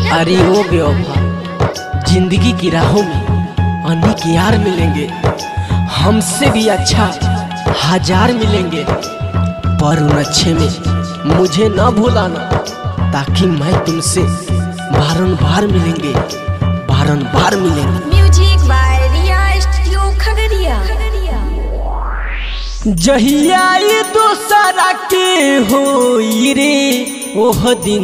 अरे ओ बेवफा, जिंदगी की राहों में अनेक यार मिलेंगे, हमसे भी अच्छा हजार मिलेंगे, पर उन अच्छे में मुझे न भुलाना, ताकि मैं तुमसे बारंबार मिलेंगे, बारंबार मिलेंगे। Music by Riya studio Khagaria. जहिया ये दूसरा के होई रे ओह दिन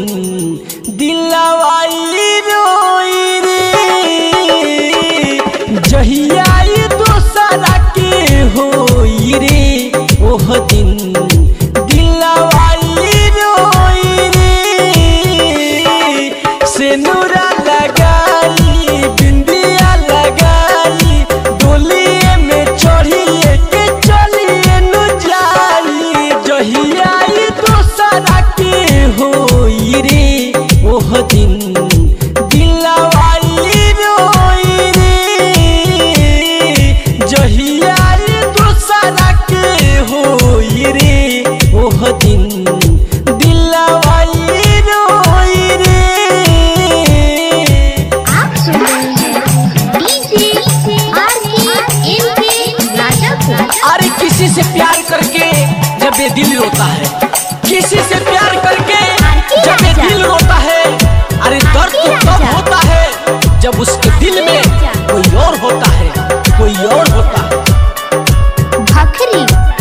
दिलवाई रोई रे। जहिया ये दूसरा के होई रे ओह दिन दिलवाई रोई रे। सेनुरा लगाई बिंदिया लगाई डोलिए में चढ़िए के चलिए नु जाई। जहिया ये दूसरा के होई रे ओह दिन दिलवाई रोई रे। जहिया ये दूसरा के होई रे ओह दिन दिलवाई रोई रे। आप सुन रहे हैं डीजे RKNK राजा। अरे किसी से प्यार करके जब ये दिल रोता है, किसी से प्यार करके जब ये दिल रोता है, अरे दर्द तो तब होता है जब उसके दिल में कोई और होता है, कोई और होता है। भखरी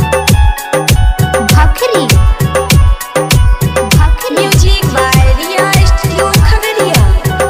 भखरी भखरी। Music by Riya studio Khagaria.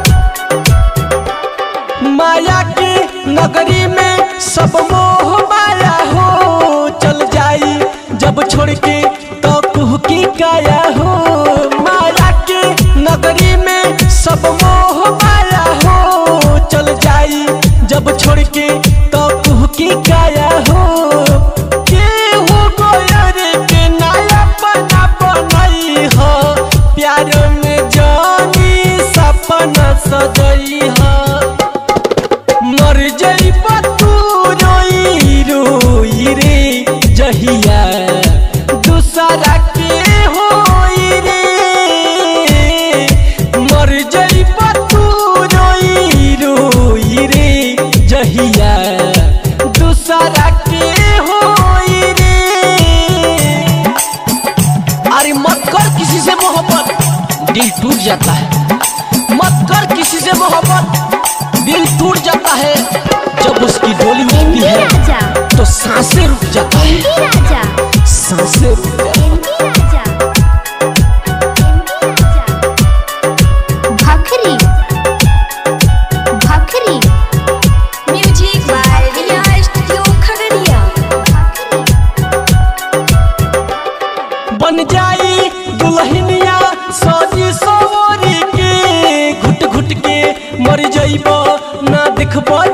माया के नगरी में सब मोह माया हो चल जाई जब छोड़ के तो कुह की काया हो। माया के नगरी में सब मोह माया हो चल जाई जब छोड़ के तो कुह की काया हो। केहू गोयर के नया बना बनई हो, प्यार में जानी सपना सजई हो। मर जइबा तू रोई रोई रे जहिया दूसरा के होई रे। मर जइबा तू रोई रोई रे जहिया दूसरा के होई रे। अरे मत कर किसी से मोहब्बत, दिल टूट जाता है। मत कर किसी से मोहब्बत, दिल टूट जाता है। जब उसकी डोली उठती है तो सांसें रुक जाता है, सांसें रुक जाती है। भखरी भखरी। Music by Riya studio Khagaria. बन जाई दुल्हनिया सजी सवरी के, घुट घुट के मर जइबो ना दिखबो